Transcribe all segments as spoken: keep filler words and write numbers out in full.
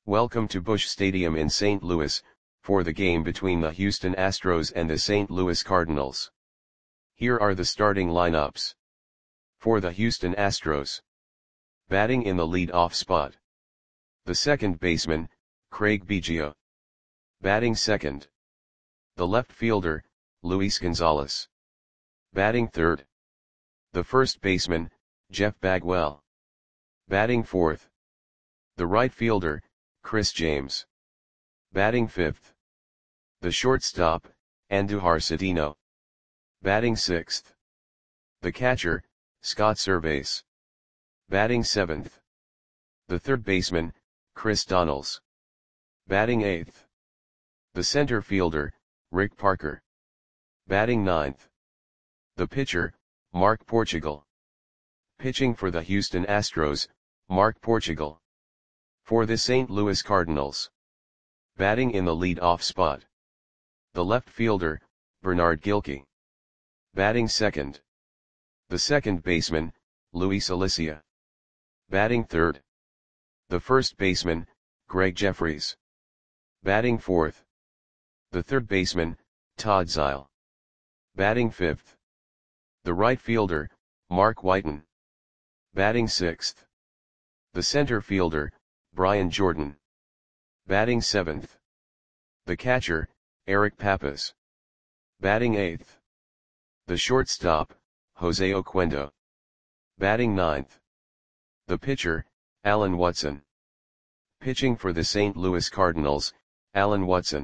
Welcome to Busch Stadium in Saint Louis, for the game between the Houston Astros and the Saint Louis Cardinals. Here are the starting lineups. For the Houston Astros. Batting in the lead-off spot. The second baseman, Craig Biggio. Batting second. The left fielder, Luis Gonzalez. Batting third. The first baseman, Jeff Bagwell. Batting fourth. The right fielder, Chris James. Batting fifth. The shortstop, Andujar Cedeno. Batting sixth. The catcher, Scott Servais. Batting seventh. The third baseman, Chris Donnells. Batting eighth. The center fielder, Rick Parker. Batting ninth. The pitcher, Mark Portugal. Pitching for the Houston Astros, Mark Portugal. For the Saint Louis Cardinals. Batting in the lead-off spot. The left fielder, Bernard Gilkey. Batting second. The second baseman, Luis Alicia. Batting third. The first baseman, Greg Jeffries. Batting fourth. The third baseman, Todd Zeile. Batting fifth. The right fielder, Mark Whiten. Batting sixth. The center fielder, Brian Jordan. Batting seventh. The catcher, Eric Pappas. Batting eighth. The shortstop, Jose Oquendo. Batting ninth. The pitcher, Alan Watson. Pitching for the Saint Louis Cardinals, Alan Watson.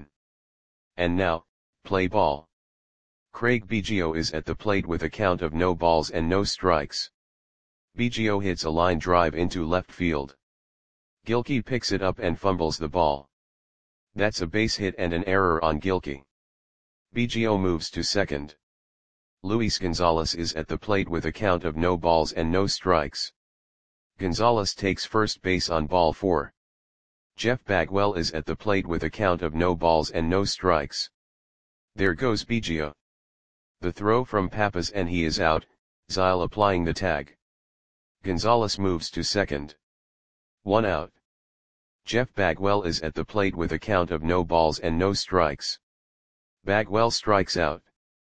And now, play ball. Craig Biggio is at the plate with a count of no balls and no strikes. Biggio hits a line drive into left field. Gilkey picks it up and fumbles the ball. That's a base hit and an error on Gilkey. Biggio moves to second. Luis Gonzalez is at the plate with a count of no balls and no strikes. Gonzalez takes first base on ball four. Jeff Bagwell is at the plate with a count of no balls and no strikes. There goes Biggio. The throw from Pappas and he is out, Zeile applying the tag. Gonzalez moves to second. One out. Jeff Bagwell is at the plate with a count of no balls and no strikes. Bagwell strikes out.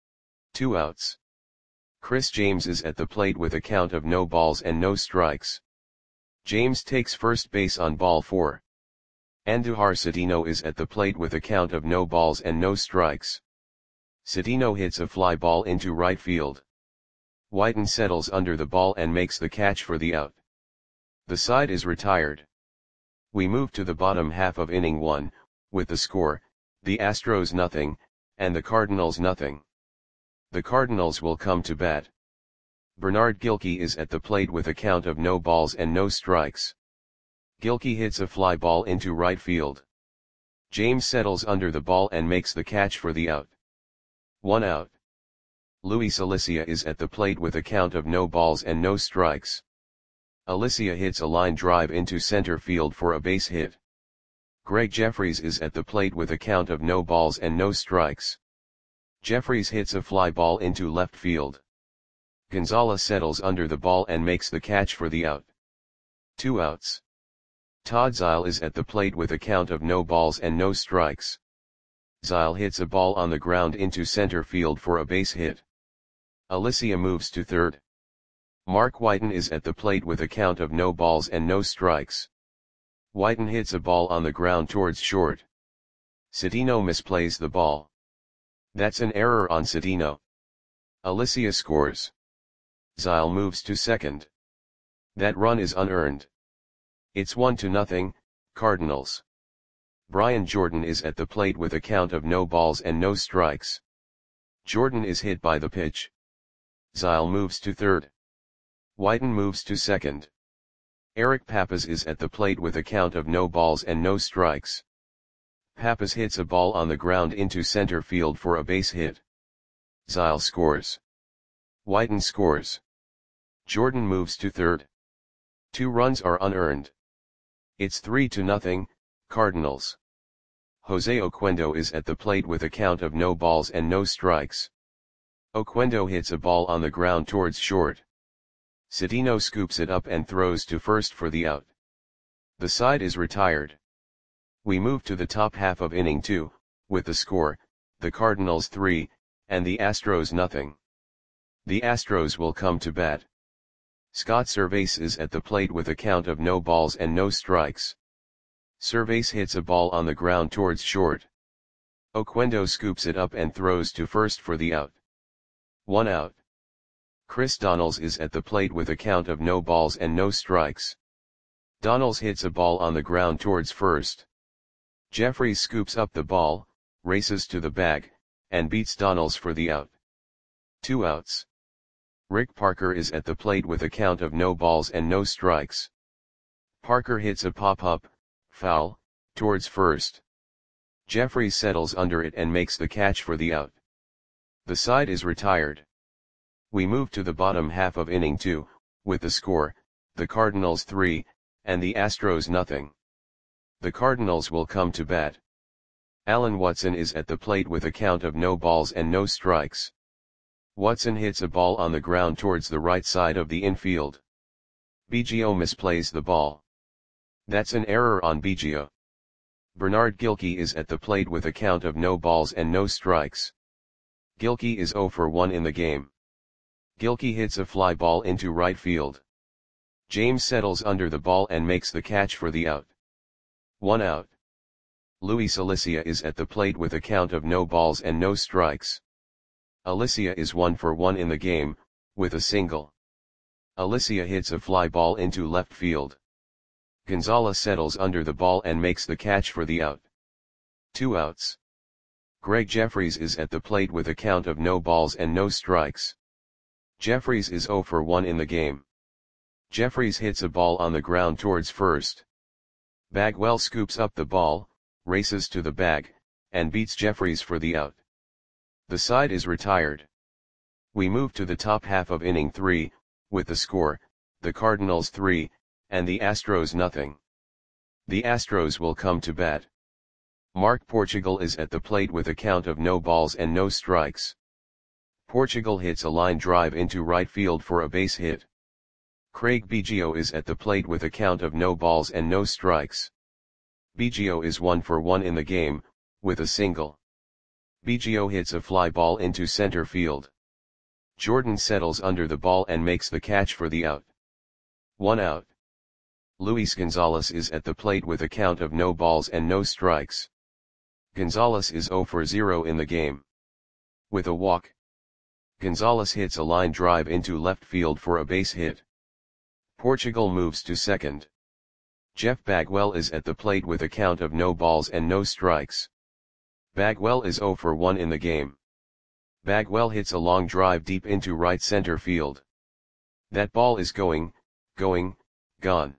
Two outs. Chris James is at the plate with a count of no balls and no strikes. James takes first base on ball four. Andujar Cedeno is at the plate with a count of no balls and no strikes. Cedeno hits a fly ball into right field. Whiten settles under the ball and makes the catch for the out. The side is retired. We move to the bottom half of inning one, with the score, the Astros nothing, and the Cardinals nothing. The Cardinals will come to bat. Bernard Gilkey is at the plate with a count of no balls and no strikes. Gilkey hits a fly ball into right field. James settles under the ball and makes the catch for the out. One out. Luis Alicia is at the plate with a count of no balls and no strikes. Alicia hits a line drive into center field for a base hit. Greg Jeffries is at the plate with a count of no balls and no strikes. Jeffries hits a fly ball into left field. Gonzalez settles under the ball and makes the catch for the out. Two outs. Todd Zeile is at the plate with a count of no balls and no strikes. Zeile hits a ball on the ground into center field for a base hit. Alicia moves to third. Mark Whiten is at the plate with a count of no balls and no strikes. Whiten hits a ball on the ground towards short. Cedeno misplays the ball. That's an error on Cedeno. Alicia scores. Zeile moves to second. That run is unearned. It's one to nothing, Cardinals. Brian Jordan is at the plate with a count of no balls and no strikes. Jordan is hit by the pitch. Zeile moves to third. Whiten moves to second. Eric Pappas is at the plate with a count of no balls and no strikes. Pappas hits a ball on the ground into center field for a base hit. Zeile scores. Whiten scores. Jordan moves to third. Two runs are unearned. It's three to nothing, Cardinals. Jose Oquendo is at the plate with a count of no balls and no strikes. Oquendo hits a ball on the ground towards short. Cedeno scoops it up and throws to first for the out. The side is retired. We move to the top half of inning two, with the score, the Cardinals three, and the Astros nothing. The Astros will come to bat. Scott Servais is at the plate with a count of no balls and no strikes. Servais hits a ball on the ground towards short. Oquendo scoops it up and throws to first for the out. One out. Chris Donnells is at the plate with a count of no balls and no strikes. Donnells hits a ball on the ground towards first. Jeffries scoops up the ball, races to the bag, and beats Donnells for the out. Two outs. Rick Parker is at the plate with a count of no balls and no strikes. Parker hits a pop-up, foul, towards first. Jeffries settles under it and makes the catch for the out. The side is retired. We move to the bottom half of inning two, with the score, the Cardinals three, and the Astros nothing. The Cardinals will come to bat. Alan Watson is at the plate with a count of no balls and no strikes. Watson hits a ball on the ground towards the right side of the infield. Biggio misplays the ball. That's an error on Biggio. Bernard Gilkey is at the plate with a count of no balls and no strikes. Gilkey is zero for one in the game. Gilkey hits a fly ball into right field. James settles under the ball and makes the catch for the out. One out. Luis Alicia is at the plate with a count of no balls and no strikes. Alicia is one for one in the game, with a single. Alicia hits a fly ball into left field. Gonzalez settles under the ball and makes the catch for the out. Two outs. Greg Jeffries is at the plate with a count of no balls and no strikes. Jeffries is zero for one in the game. Jeffries hits a ball on the ground towards first. Bagwell scoops up the ball, races to the bag, and beats Jeffries for the out. The side is retired. We move to the top half of inning three, with the score, the Cardinals three, and the Astros nothing. The Astros will come to bat. Mark Portugal is at the plate with a count of no balls and no strikes. Portugal hits a line drive into right field for a base hit. Craig Biggio is at the plate with a count of no balls and no strikes. Biggio is one for one in the game, with a single. Biggio hits a fly ball into center field. Jordan settles under the ball and makes the catch for the out. One out. Luis Gonzalez is at the plate with a count of no balls and no strikes. Gonzalez is zero for zero in the game. With a walk. Gonzalez hits a line drive into left field for a base hit. Portugal moves to second. Jeff Bagwell is at the plate with a count of no balls and no strikes. Bagwell is zero for one in the game. Bagwell hits a long drive deep into right center field. That ball is going, going, gone.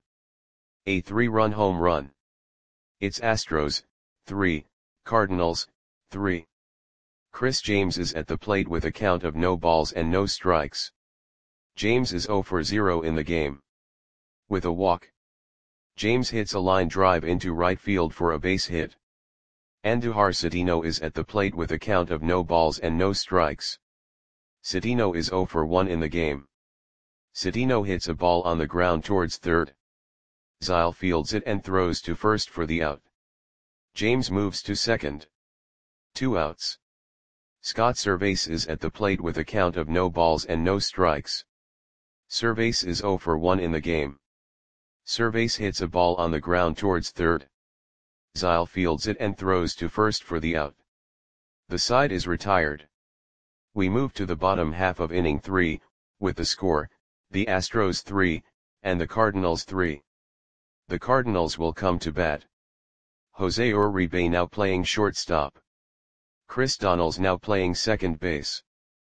A three-run home run. It's Astros, three, Cardinals, three. Chris James is at the plate with a count of no balls and no strikes. James is zero for zero in the game. With a walk. James hits a line drive into right field for a base hit. Andujar Cedeno is at the plate with a count of no balls and no strikes. Cedeno is zero for one in the game. Cedeno hits a ball on the ground towards third. Zyle fields it and throws to first for the out. James moves to second. Two outs. Scott Servais is at the plate with a count of no balls and no strikes. Servais is zero for one in the game. Servais hits a ball on the ground towards third. Zyle fields it and throws to first for the out. The side is retired. We move to the bottom half of inning three, with the score, the Astros three, and the Cardinals three. The Cardinals will come to bat. Jose Uribe now playing shortstop. Chris Donnells now playing second base.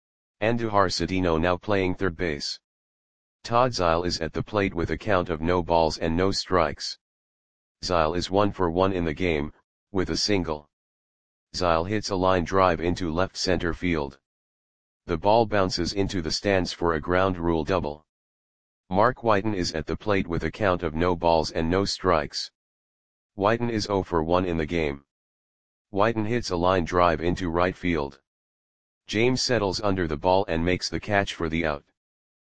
Andujar Cedeno now playing third base. Todd Zyle is at the plate with a count of no balls and no strikes. Zyle is one for one in the game, with a single. Zyle hits a line drive into left center field. The ball bounces into the stands for a ground rule double. Mark Whiten is at the plate with a count of no balls and no strikes. Whiten is zero for one in the game. Whiten hits a line drive into right field. James settles under the ball and makes the catch for the out.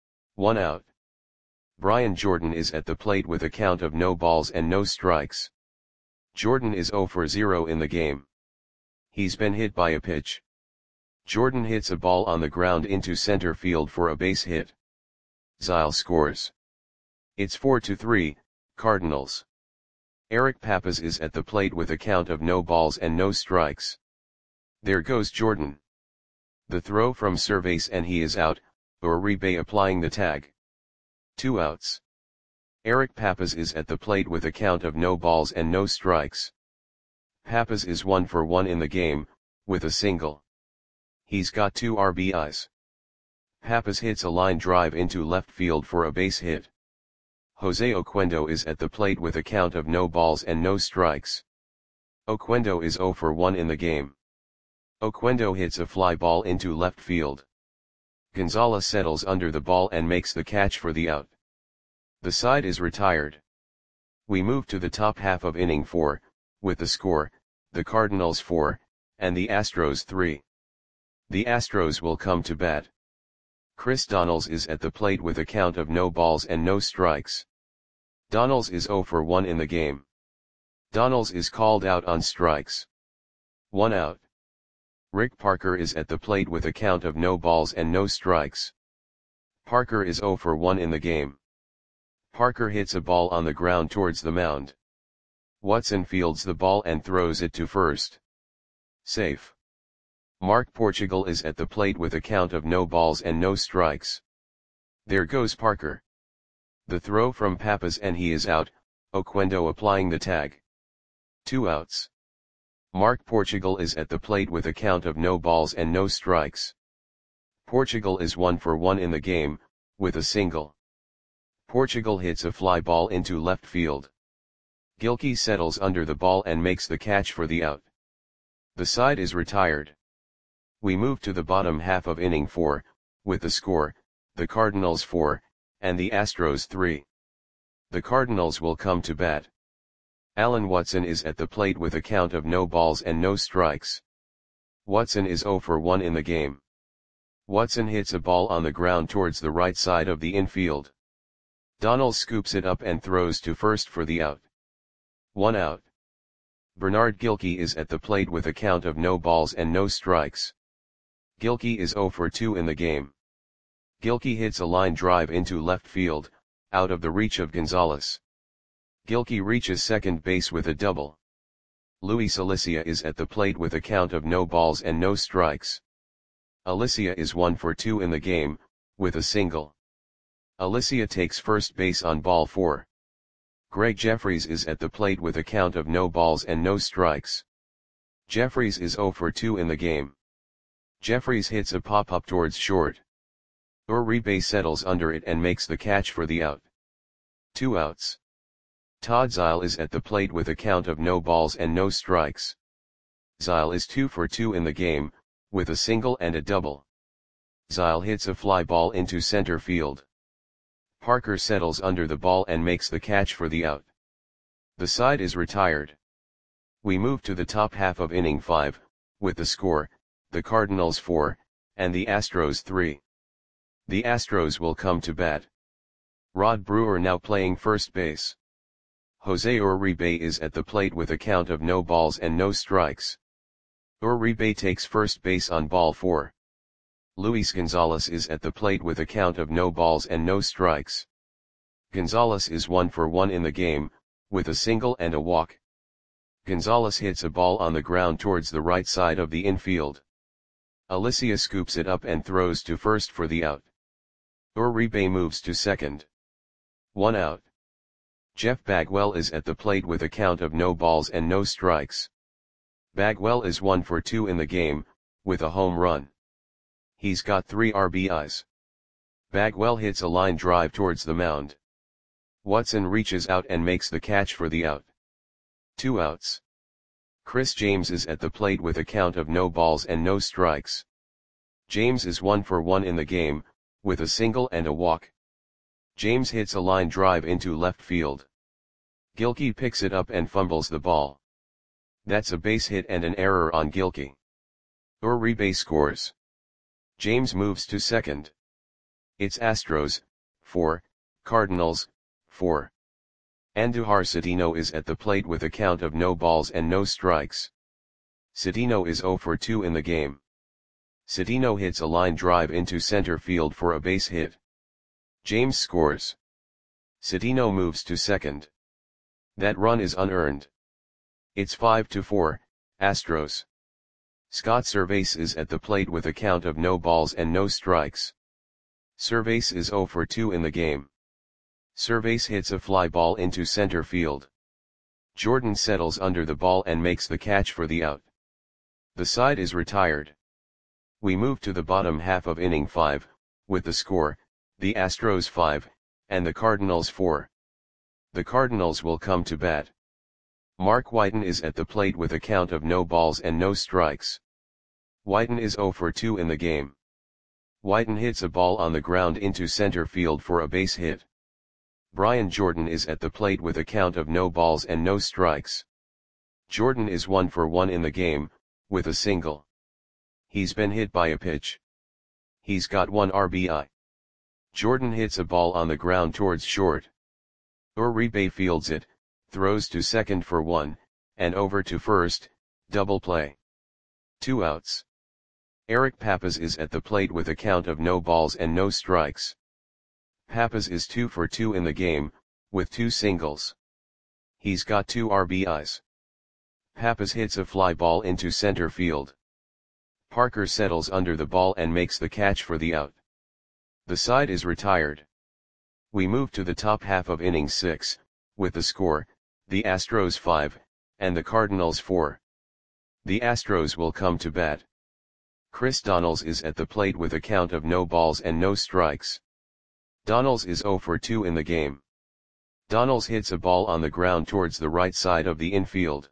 One out. Brian Jordan is at the plate with a count of no balls and no strikes. Jordan is zero for zero in the game. He's been hit by a pitch. Jordan hits a ball on the ground into center field for a base hit. Zyle scores. It's four to three, Cardinals. Eric Pappas is at the plate with a count of no balls and no strikes. There goes Jordan. The throw from Cervais and he is out, Uribe applying the tag. Two outs. Eric Pappas is at the plate with a count of no balls and no strikes. Pappas is one for one in the game, with a single. He's got two R B Is. Pappas hits a line drive into left field for a base hit. Jose Oquendo is at the plate with a count of no balls and no strikes. Oquendo is zero for one in the game. Oquendo hits a fly ball into left field. Gonzalez settles under the ball and makes the catch for the out. The side is retired. We move to the top half of inning four, with the score, the Cardinals four, and the Astros three. The Astros will come to bat. Chris Donalds is at the plate with a count of no balls and no strikes. Donalds is zero for one in the game. Donalds is called out on strikes. One out. Rick Parker is at the plate with a count of no balls and no strikes. Parker is zero for one in the game. Parker hits a ball on the ground towards the mound. Watson fields the ball and throws it to first. Safe. Mark Portugal is at the plate with a count of no balls and no strikes. There goes Parker. The throw from Pappas and he is out, Oquendo applying the tag. Two outs. Mark Portugal is at the plate with a count of no balls and no strikes. Portugal is one for one in the game, with a single. Portugal hits a fly ball into left field. Gilkey settles under the ball and makes the catch for the out. The side is retired. We move to the bottom half of inning four, with the score, the Cardinals four, and the Astros three. The Cardinals will come to bat. Alan Watson is at the plate with a count of no balls and no strikes. Watson is zero for one in the game. Watson hits a ball on the ground towards the right side of the infield. Donalds scoops it up and throws to first for the out. One out. Bernard Gilkey is at the plate with a count of no balls and no strikes. Gilkey is zero for two in the game. Gilkey hits a line drive into left field, out of the reach of Gonzalez. Gilkey reaches second base with a double. Luis Alicia is at the plate with a count of no balls and no strikes. Alicia is one for two in the game, with a single. Alicia takes first base on ball four. Greg Jeffries is at the plate with a count of no balls and no strikes. Jeffries is zero for two in the game. Jeffries hits a pop-up towards short. Uribe settles under it and makes the catch for the out. Two outs. Todd Zyle is at the plate with a count of no balls and no strikes. Zyle is two for two in the game, with a single and a double. Zyle hits a fly ball into center field. Parker settles under the ball and makes the catch for the out. The side is retired. We move to the top half of inning five, with the score, the Cardinals four, and the Astros three. The Astros will come to bat. Rod Brewer now playing first base. Jose Uribe is at the plate with a count of no balls and no strikes. Uribe takes first base on ball four. Luis Gonzalez is at the plate with a count of no balls and no strikes. Gonzalez is one for one in the game, with a single and a walk. Gonzalez hits a ball on the ground towards the right side of the infield. Alicia scoops it up and throws to first for the out. Uribe moves to second. One out. Jeff Bagwell is at the plate with a count of no balls and no strikes. Bagwell is one for two in the game, with a home run. He's got three R B Is. Bagwell hits a line drive towards the mound. Watson reaches out and makes the catch for the out. Two outs. Chris James is at the plate with a count of no balls and no strikes. James is one for one in the game, with a single and a walk. James hits a line drive into left field. Gilkey picks it up and fumbles the ball. That's a base hit and an error on Gilkey. Uribe scores. James moves to second. It's Astros, four, Cardinals, four. Andujar Cedeno is at the plate with a count of no balls and no strikes. Cedeno is zero for two in the game. Cedeno hits a line drive into center field for a base hit. James scores. Cedeno moves to second. That run is unearned. It's five to four, Astros. Scott Servais is at the plate with a count of no balls and no strikes. Servais is zero for two in the game. Servais hits a fly ball into center field. Jordan settles under the ball and makes the catch for the out. The side is retired. We move to the bottom half of inning five, with the score, the Astros five, and the Cardinals four. The Cardinals will come to bat. Mark Whiten is at the plate with a count of no balls and no strikes. Whiten is zero for two in the game. Whiten hits a ball on the ground into center field for a base hit. Brian Jordan is at the plate with a count of no balls and no strikes. Jordan is one for one in the game, with a single. He's been hit by a pitch. He's got one R B I. Jordan hits a ball on the ground towards short. Uribe fields it, throws to second for one, and over to first, double play. Two outs. Eric Pappas is at the plate with a count of no balls and no strikes. Pappas is two for two in the game, with two singles. He's got two R B Is. Pappas hits a fly ball into center field. Parker settles under the ball and makes the catch for the out. The side is retired. We move to the top half of inning six, with the score, the Astros five, and the Cardinals four. The Astros will come to bat. Chris Donalds is at the plate with a count of no balls and no strikes. Donalds is zero for two in the game. Donalds hits a ball on the ground towards the right side of the infield.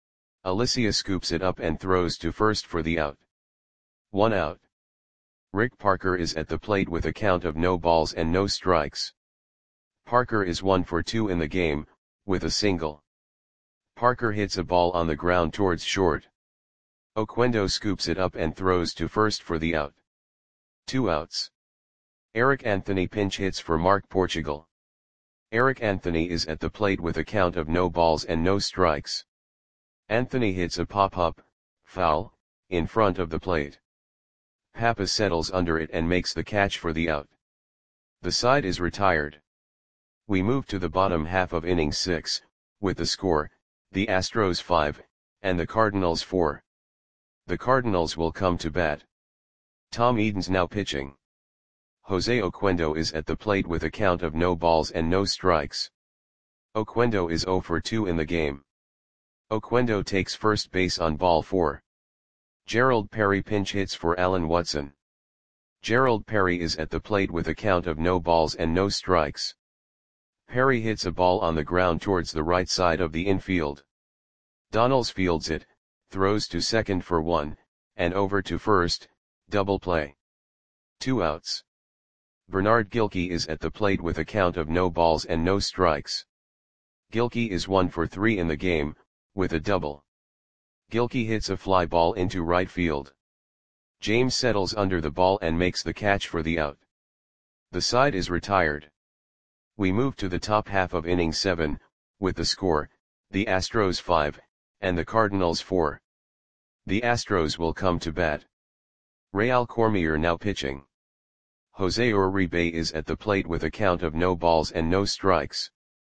Alicia scoops it up and throws to first for the out. One out. Rick Parker is at the plate with a count of no balls and no strikes. Parker is one for two in the game, with a single. Parker hits a ball on the ground towards short. Oquendo scoops it up and throws to first for the out. Two outs. Eric Anthony pinch hits for Mark Portugal. Eric Anthony is at the plate with a count of no balls and no strikes. Anthony hits a pop-up, foul, in front of the plate. Pappas settles under it and makes the catch for the out. The side is retired. We move to the bottom half of inning six, with the score, the Astros five, and the Cardinals four. The Cardinals will come to bat. Tom Eden's now pitching. Jose Oquendo is at the plate with a count of no balls and no strikes. Oquendo is zero for two in the game. Oquendo takes first base on ball four. Gerald Perry pinch hits for Alan Watson. Gerald Perry is at the plate with a count of no balls and no strikes. Perry hits a ball on the ground towards the right side of the infield. Donalds fields it, throws to second for one, and over to first, double play. Two outs. Bernard Gilkey is at the plate with a count of no balls and no strikes. Gilkey is one for three in the game, with a double. Gilkey hits a fly ball into right field. James settles under the ball and makes the catch for the out. The side is retired. We move to the top half of inning seven, with the score, the Astros five, and the Cardinals four. The Astros will come to bat. Real Cormier now pitching. Jose Uribe is at the plate with a count of no balls and no strikes.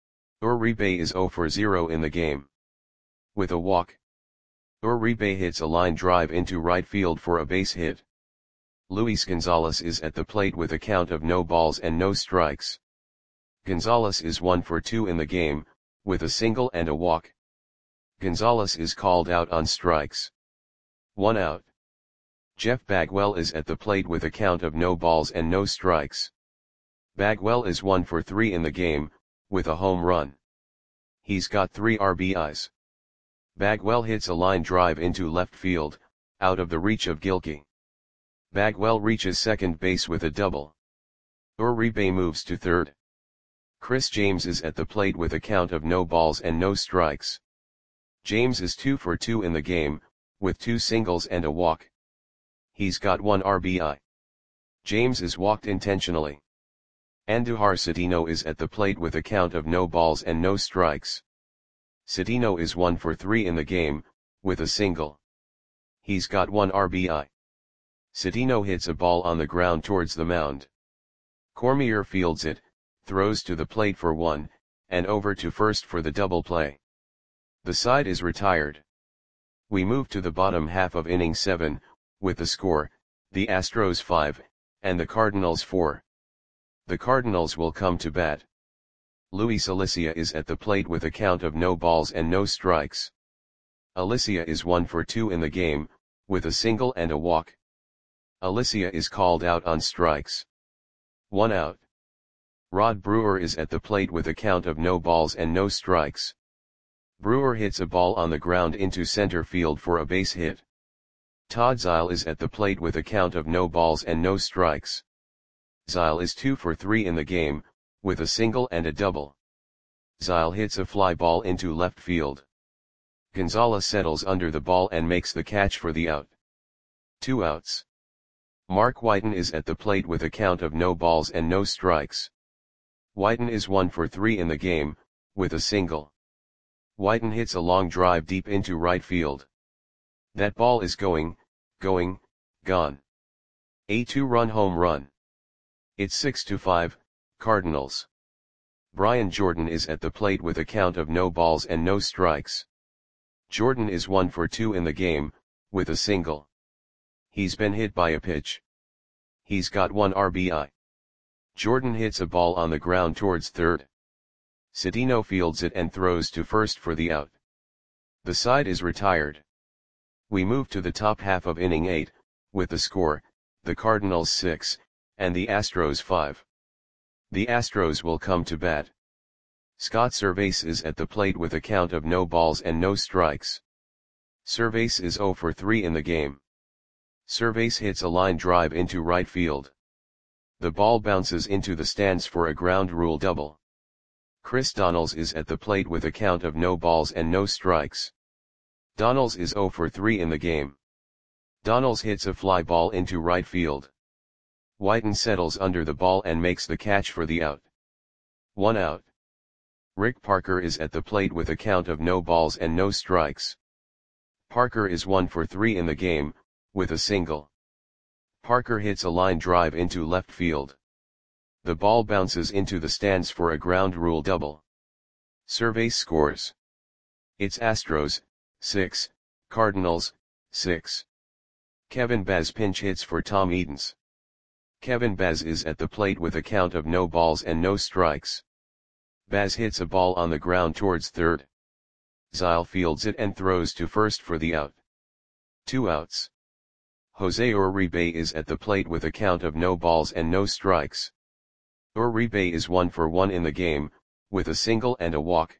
Uribe is zero for zero in the game. With a walk. Uribe hits a line drive into right field for a base hit. Luis Gonzalez is at the plate with a count of no balls and no strikes. Gonzalez is one for two in the game, with a single and a walk. Gonzalez is called out on strikes. One out. Jeff Bagwell is at the plate with a count of no balls and no strikes. Bagwell is one for three in the game, with a home run. He's got three R B Is. Bagwell hits a line drive into left field, out of the reach of Gilkey. Bagwell reaches second base with a double. Uribe moves to third. Chris James is at the plate with a count of no balls and no strikes. James is two for two in the game, with two singles and a walk. He's got one R B I. James is walked intentionally. Andujar Citino is at the plate with a count of no balls and no strikes. Citino is one for three in the game, with a single. He's got one R B I. Citino hits a ball on the ground towards the mound. Cormier fields it, throws to the plate for one, and over to first for the double play. The side is retired. We move to the bottom half of inning seven, with the score, the Astros five, and the Cardinals four. The Cardinals will come to bat. Luis Alicia is at the plate with a count of no balls and no strikes. Alicia is one for two in the game, with a single and a walk. Alicia is called out on strikes. One out. Rod Brewer is at the plate with a count of no balls and no strikes. Brewer hits a ball on the ground into center field for a base hit. Todd Zeile is at the plate with a count of no balls and no strikes. Zeile is two for three in the game, with a single and a double. Zeile hits a fly ball into left field. Gonzalez settles under the ball and makes the catch for the out. Two outs. Mark Whiten is at the plate with a count of no balls and no strikes. Whiten is one for three in the game, with a single. Whiten hits a long drive deep into right field. That ball is going, going, gone. A two-run home run. It's six to five, Cardinals. Brian Jordan is at the plate with a count of no balls and no strikes. Jordan is one for two in the game, with a single. He's been hit by a pitch. He's got one R B I. Jordan hits a ball on the ground towards third. Citino fields it and throws to first for the out. The side is retired. We move to the top half of inning eight, with the score, the Cardinals six, and the Astros five. The Astros will come to bat. Scott Servais is at the plate with a count of no balls and no strikes. Servais is zero for three in the game. Servais hits a line drive into right field. The ball bounces into the stands for a ground rule double. Chris Donalds is at the plate with a count of no balls and no strikes. Donalds is zero for three in the game. Donalds hits a fly ball into right field. Whiten settles under the ball and makes the catch for the out. One out. Rick Parker is at the plate with a count of no balls and no strikes. Parker is one for three in the game, with a single. Parker hits a line drive into left field. The ball bounces into the stands for a ground rule double. Servais scores. It's Astros, six, Cardinals, six. Kevin Baz pinch hits for Tom Edens. Kevin Baz is at the plate with a count of no balls and no strikes. Baz hits a ball on the ground towards third. Zeile fields it and throws to first for the out. Two outs. Jose Uribe is at the plate with a count of no balls and no strikes. Uribe is one for one in the game, with a single and a walk.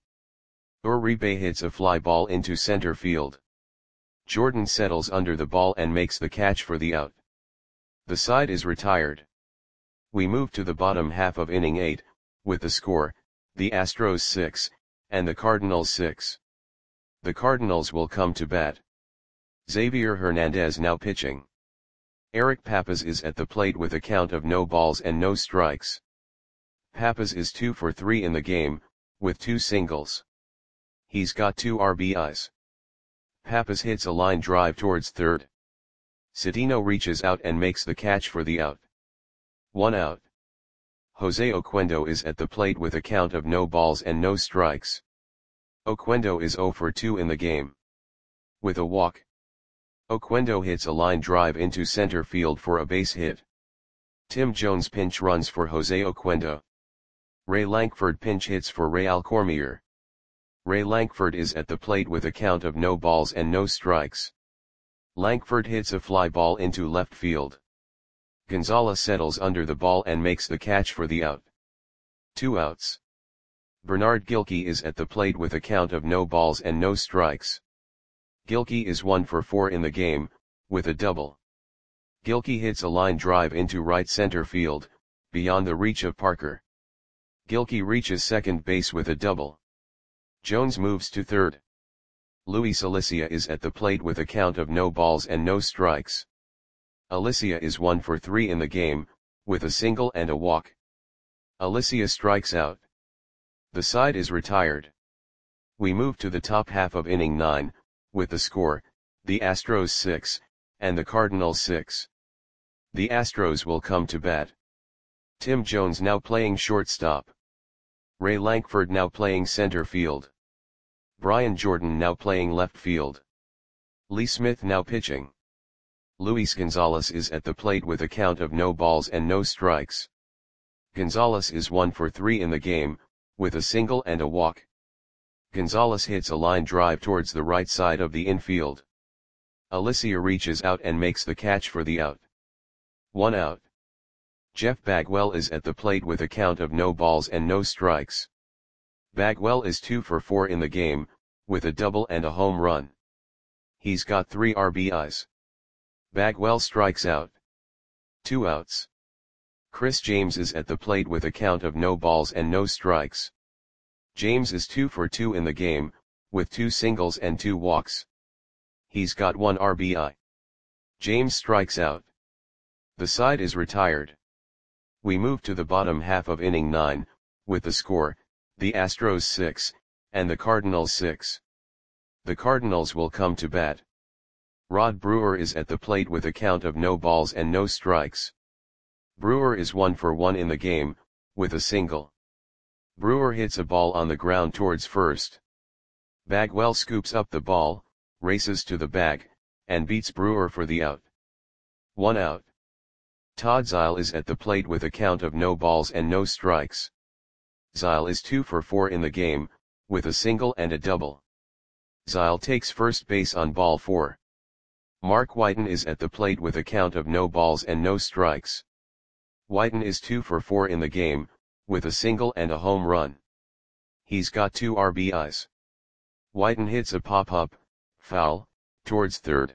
Uribe hits a fly ball into center field. Jordan settles under the ball and makes the catch for the out. The side is retired. We move to the bottom half of inning eight, with the score, the Astros six, and the Cardinals six. The Cardinals will come to bat. Xavier Hernandez now pitching. Eric Pappas is at the plate with a count of no balls and no strikes. Pappas is two for three in the game, with two singles. He's got two R B Is. Pappas hits a line drive towards third. Citino reaches out and makes the catch for the out. One out. Jose Oquendo is at the plate with a count of no balls and no strikes. Oquendo is zero for two in the game. With a walk. Oquendo hits a line drive into center field for a base hit. Tim Jones pinch runs for Jose Oquendo. Ray Lankford pinch hits for Real Cormier. Ray Lankford is at the plate with a count of no balls and no strikes. Lankford hits a fly ball into left field. Gonzalez settles under the ball and makes the catch for the out. Two outs. Bernard Gilkey is at the plate with a count of no balls and no strikes. Gilkey is one for four in the game, with a double. Gilkey hits a line drive into right center field, beyond the reach of Parker. Gilkey reaches second base with a double. Jones moves to third. Luis Alicia is at the plate with a count of no balls and no strikes. Alicia is one for three in the game, with a single and a walk. Alicia strikes out. The side is retired. We move to the top half of inning nine, with the score, the Astros six, and the Cardinals six. The Astros will come to bat. Tim Jones now playing shortstop. Ray Lankford now playing center field. Brian Jordan now playing left field. Lee Smith now pitching. Luis Gonzalez is at the plate with a count of no balls and no strikes. Gonzalez is one for three in the game, with a single and a walk. Gonzalez hits a line drive towards the right side of the infield. Alicia reaches out and makes the catch for the out. One out. Jeff Bagwell is at the plate with a count of no balls and no strikes. Bagwell is two for four in the game, with a double and a home run. He's got three R B Is. Bagwell strikes out. Two outs. Chris James is at the plate with a count of no balls and no strikes. James is two for two in the game, with two singles and two walks. He's got one R B I. James strikes out. The side is retired. We move to the bottom half of inning nine, with the score, the Astros six, and the Cardinals six. The Cardinals will come to bat. Rod Brewer is at the plate with a count of no balls and no strikes. Brewer is one for one in the game, with a single. Brewer hits a ball on the ground towards first. Bagwell scoops up the ball, races to the bag, and beats Brewer for the out. One out. Todd Zeile is at the plate with a count of no balls and no strikes. Zeile is two for four in the game, with a single and a double. Zeile takes first base on ball four. Mark Whiten is at the plate with a count of no balls and no strikes. Whiten is two for four in the game, with a single and a home run. He's got two R B Is. Whiten hits a pop-up, foul, towards third.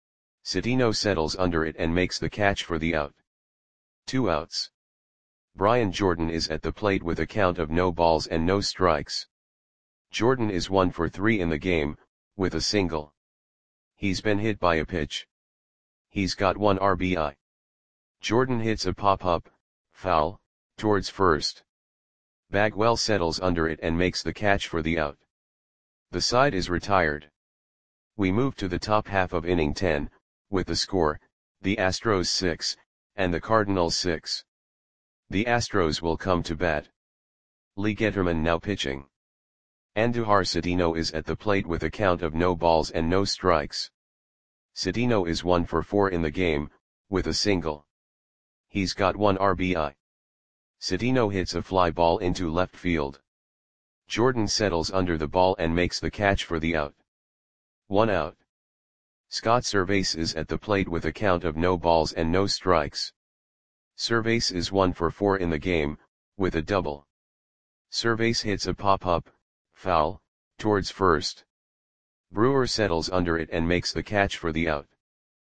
Cedeno settles under it and makes the catch for the out. Two outs. Brian Jordan is at the plate with a count of no balls and no strikes. Jordan is one for three in the game, with a single. He's been hit by a pitch. He's got one R B I. Jordan hits a pop-up, foul, towards first. Bagwell settles under it and makes the catch for the out. The side is retired. We move to the top half of inning ten, with the score, the Astros six, and the Cardinals six. The Astros will come to bat. Lee Getterman now pitching. Andujar Cedeno is at the plate with a count of no balls and no strikes. Cedeno is one for four in the game, with a single. He's got one R B I. Cedeno hits a fly ball into left field. Jordan settles under the ball and makes the catch for the out. One out. Scott Servais is at the plate with a count of no balls and no strikes. Servais is one for four in the game, with a double. Servais hits a pop-up, foul, towards first. Brewer settles under it and makes the catch for the out.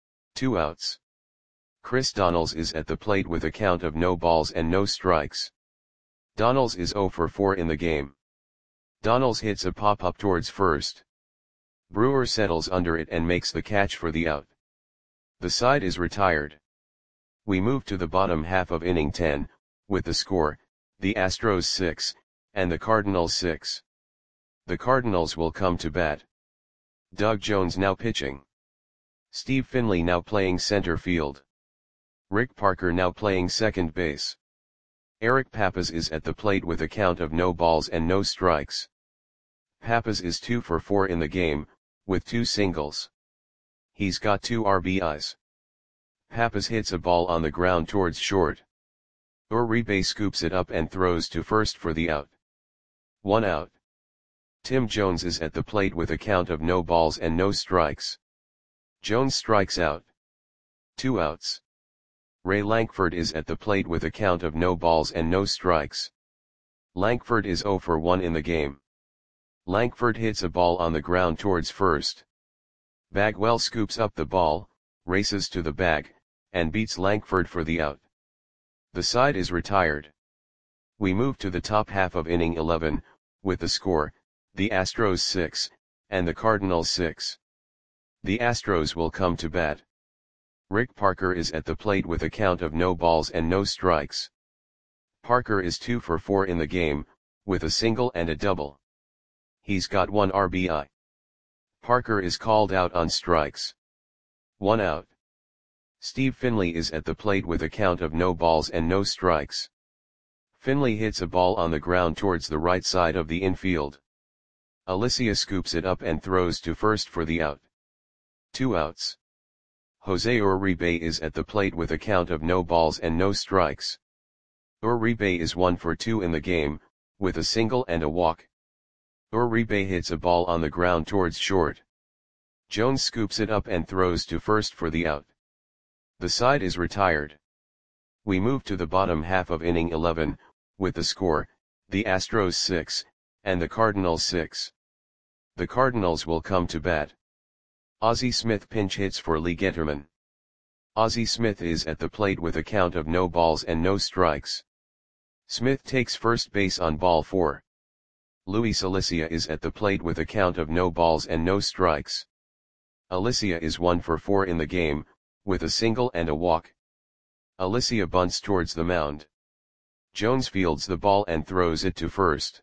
Two outs. Chris Donnells is at the plate with a count of no balls and no strikes. Donnells is zero for four in the game. Donnells hits a pop-up towards first. Brewer settles under it and makes the catch for the out. The side is retired. We move to the bottom half of inning ten, with the score, the Astros six, and the Cardinals six. The Cardinals will come to bat. Doug Jones now pitching. Steve Finley now playing center field. Rick Parker now playing second base. Eric Pappas is at the plate with a count of no balls and no strikes. Pappas is two for four in the game, with two singles. He's got two R B Is. Pappas hits a ball on the ground towards short. Uribe scoops it up and throws to first for the out. One out. Tim Jones is at the plate with a count of no balls and no strikes. Jones strikes out. Two outs. Ray Lankford is at the plate with a count of no balls and no strikes. Lankford is zero for one in the game. Lankford hits a ball on the ground towards first. Bagwell scoops up the ball, races to the bag, and beats Lankford for the out. The side is retired. We move to the top half of inning eleven, with the score, the Astros six, and the Cardinals six. The Astros will come to bat. Rick Parker is at the plate with a count of no balls and no strikes. Parker is two for four in the game, with a single and a double. He's got one R B I. Parker is called out on strikes. One out. Steve Finley is at the plate with a count of no balls and no strikes. Finley hits a ball on the ground towards the right side of the infield. Alicia scoops it up and throws to first for the out. Two outs. Jose Uribe is at the plate with a count of no balls and no strikes. Uribe is one for two in the game, with a single and a walk. Uribe hits a ball on the ground towards short. Jones scoops it up and throws to first for the out. The side is retired. We move to the bottom half of inning eleven, with the score, the Astros six, and the Cardinals six. The Cardinals will come to bat. Ozzie Smith pinch hits for Lee Getterman. Ozzie Smith is at the plate with a count of no balls and no strikes. Smith takes first base on ball four. Luis Alicia is at the plate with a count of no balls and no strikes. Alicia is one for four in the game, with a single and a walk. Alicia bunts towards the mound. Jones fields the ball and throws it to first.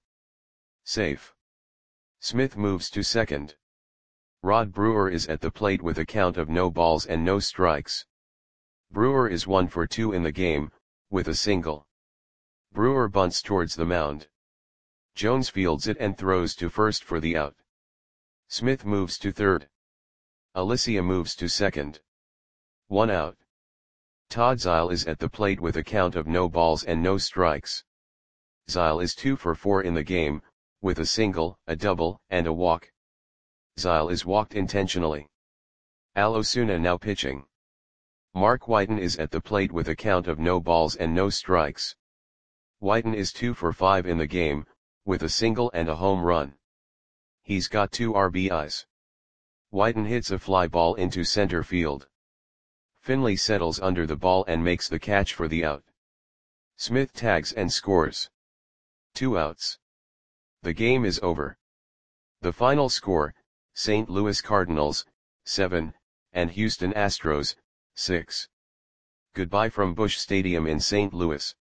Safe. Smith moves to second. Rod Brewer is at the plate with a count of no balls and no strikes. Brewer is one for two in the game, with a single. Brewer bunts towards the mound. Jones fields it and throws to first for the out. Smith moves to third. Alicia moves to second. One out. Todd Zeile is at the plate with a count of no balls and no strikes. Zeile is two for four in the game, with a single, a double, and a walk. Zeile is walked intentionally. Al Osuna now pitching. Mark Whiten is at the plate with a count of no balls and no strikes. Whiten is two for five in the game, with a single and a home run. He's got two R B Is. Whiten hits a fly ball into center field. Finley settles under the ball and makes the catch for the out. Smith tags and scores. Two outs. The game is over. The final score, Saint Louis Cardinals, seven, and Houston Astros, six. Goodbye from Busch Stadium in Saint Louis.